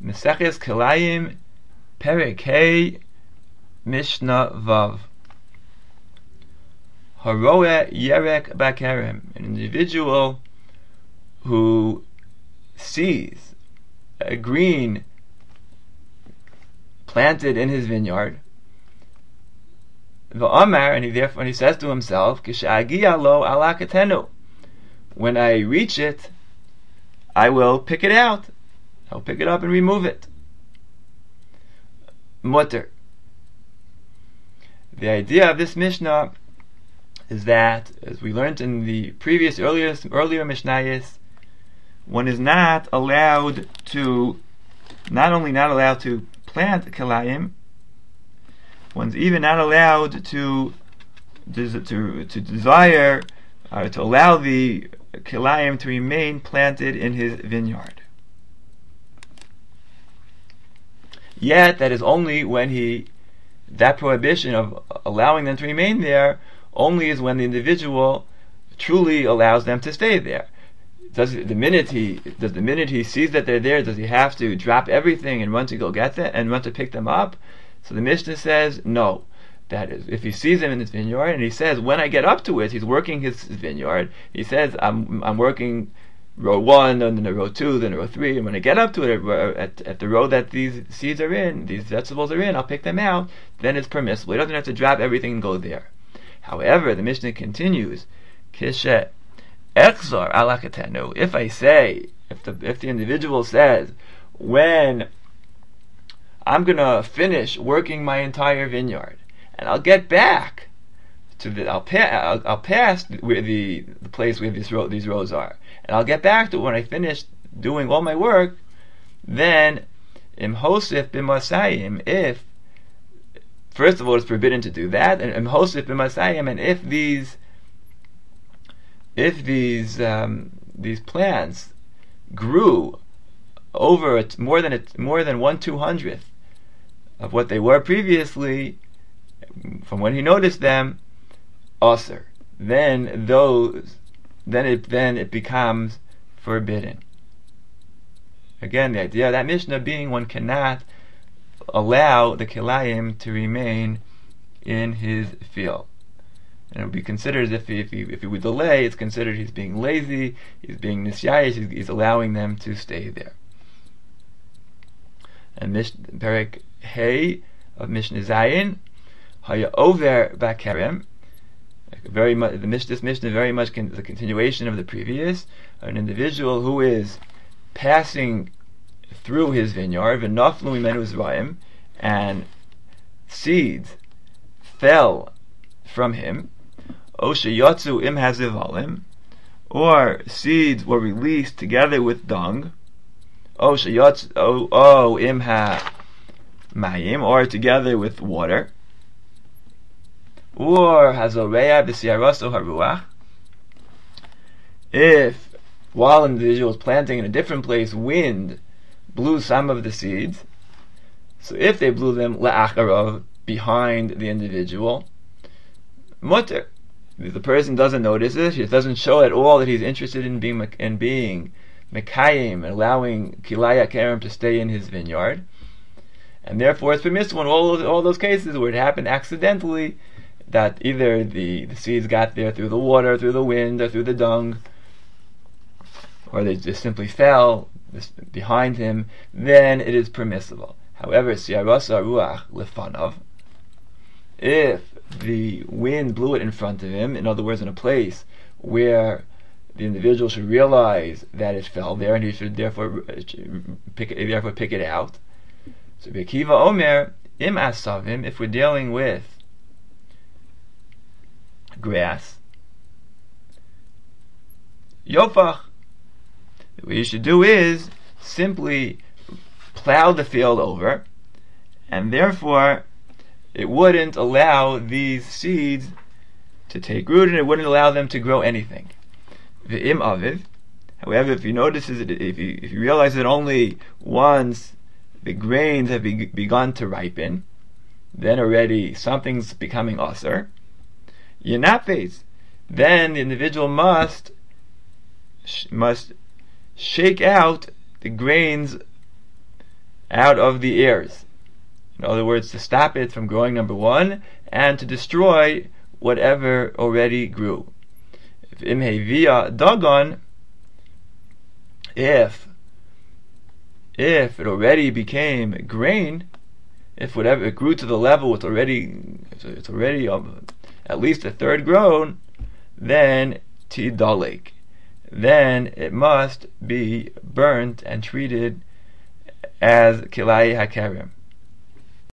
Meseches Kelayim, Perek Hey, Mishnah Vav. Haroeh Yerek Bakerem, an individual who sees a green planted in his vineyard. V'amar, and he says to himself, K'sha'agia lo alakatenu, when I reach it, I will pick it out. I'll pick it up and remove it. Mutter. The idea of this Mishnah is that, as we learned in the previous earlier Mishnayos, one is not only not allowed to plant kilayim, one's even not allowed to desire to allow the kilayim to remain planted in his vineyard. Yet that is only when that prohibition of allowing them to remain there only is when the individual truly allows them to stay there. The minute he sees that they're there, does he have to drop everything and run to go get them and run to pick them up? So the Mishnah says no. That is, if he sees them in his vineyard and he says, when I get up to it, he's working his vineyard. He says, I'm working row 1, and then row 2, then row 3, and when I get up to it at the row that these seeds are in, these vegetables are in, I'll pick them out. Then it's permissible. He doesn't have to drop everything and go there. However, the Mishnah continues, Kishe Echzor alakatenu. If the individual says, when I'm gonna finish working my entire vineyard and I'll get back to I'll pass where the place where these rows are, and I'll get back to when I finish doing all my work, then im hosif b'masayim, if first of all it's forbidden to do that, and im hosif b'masayim, and if these plants grew over more than 1/200th of what they were previously from when he noticed them, aser, then it becomes forbidden. Again, the idea of that Mishnah being one cannot allow the kilayim to remain in his field. And it would be considered as if he would delay, it's considered he's being lazy, he's being nisyayish, he's allowing them to stay there. And Perek Hey of Mishnah Zayin, Haya Over Bakerem, this Mishnah very much the continuation of the previous. An individual who is passing through his vineyard, v'naflu mimenu zra'im, and seeds fell from him, o sheyatzu im hazivalim, or seeds were released together with dung, o sheyatzu im ha-mayim, or together with water, or hazoreya b'siaraso haruach, if while an individual is planting in a different place, wind blew some of the seeds, so if they blew them la'acharav, behind the individual, mutter, if the person doesn't notice it, it doesn't show at all that he's interested in being mekayim and allowing kilaya kerem to stay in his vineyard, and therefore it's permissible in all those cases where it happened accidentally, that either the seeds got there through the water, through the wind, or through the dung, or they just simply fell behind him, then it is permissible. However, siarasa ruach lefanav, if the wind blew it in front of him, in other words, in a place where the individual should realize that it fell there, and he should therefore pick it out. So Bekiva Omer im asavim, if we're dealing with grass, yofach, what you should do is simply plow the field over, and therefore it wouldn't allow these seeds to take root, and it wouldn't allow them to grow anything. V'im aviv, however, if you realize that only once the grains have begun to ripen, then already something's becoming aser, yenapes, then the individual must shake out the grains out of the ears. In other words, to stop it from growing, number one, and to destroy whatever already grew. Imhevia dagon, if it already became grain, if whatever it grew to the level it's already at least a third grown, then tidalek, then it must be burnt and treated as kilai hakerim.